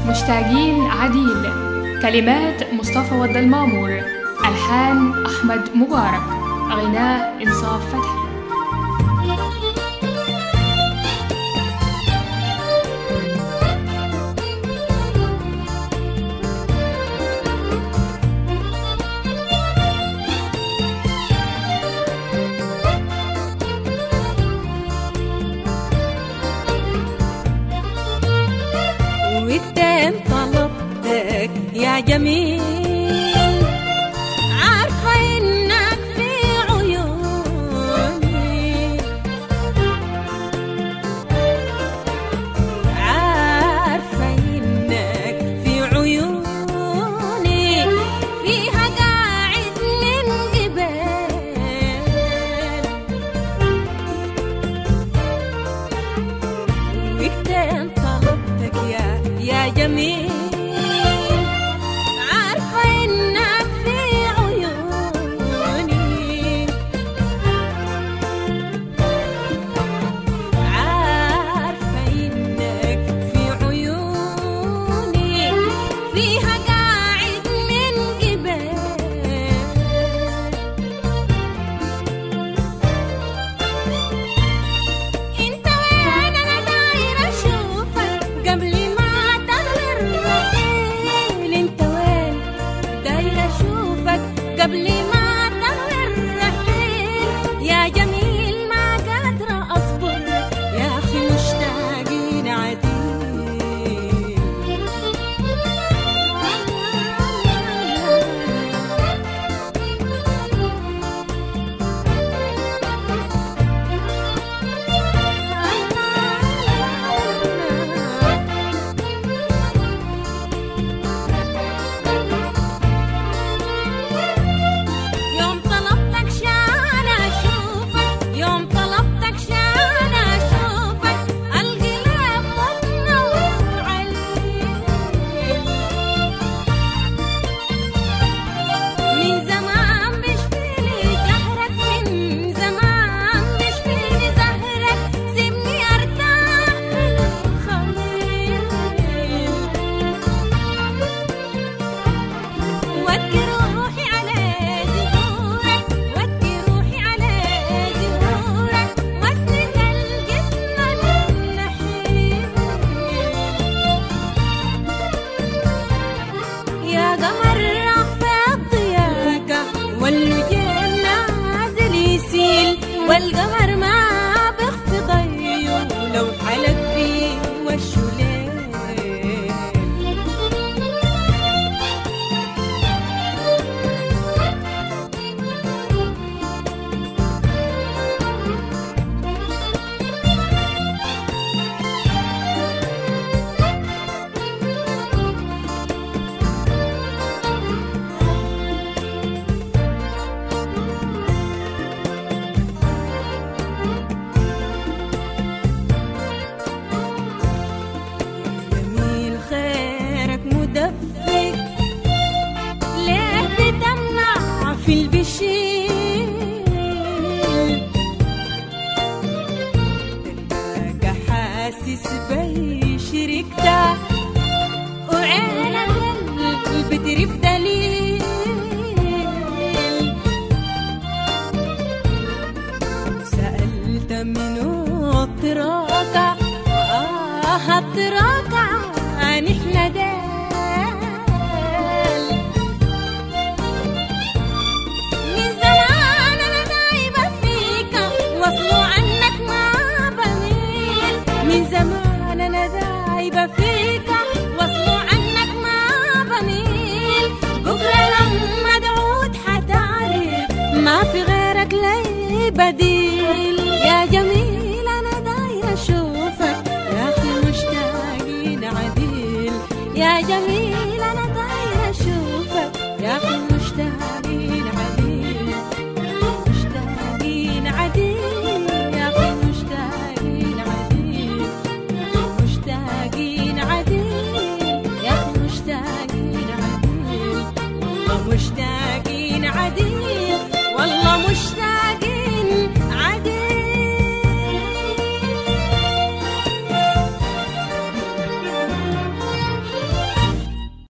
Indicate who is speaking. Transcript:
Speaker 1: مشتاقين عديل. كلمات مصطفى ود المامور، ألحان أحمد مبارك، غناء إنصاف فتحي.
Speaker 2: وقتين طلبتك يا جميل، عارفة إنك في عيوني، عارفة إنك في عيوني، فيها قاعد من قبل. وقتين طلبتك يا جميل، عارفة إنك في عيوني، عارفة إنك في عيوني، فيها قاعد من قبل. انت وين؟ انا دايرة اشوفك قبل ما تغير الرحيل. انت وين؟ دايرة اشوفك قبل ما تغير الرحيل. يا جميل ما قادرة اصبر، يا اخي مشتاقين عديل. يوم طلبتك شان اشوفك، يوم طلبتك شان اشوفك، القلب متنور عليك. من زمان بشفيني زهرك، من زمان بشفيني زهرك، سيبني ارتاح في الخليل. ودي روحي على زهورك، ودي روحي على زهورك، واسند الجسم النحيل. يا قمر راح في الضياقة، واللجين نازل يسيل، والقمر ما بيخفي ضيه لو حلق فيه وشه ليل. جميل خيرك مدفق، ليه بتمنع في البشيل؟ تلقاك حاسس بي شركتك، وعينك بترف دليل. سألت منو الطراقة، الطراقة نحن دال. من زمان أنا دايبة فيك، واصلوا عنك ما بميل. من زمان أنا دايبة فيك، واصلوا عنك ما بميل. بكرة لما تعود حتعرف ما في غيرك لي بديل. يا جميل أنا دايرة أشوفك، يا أخي مشتاقين عديل. يا جميل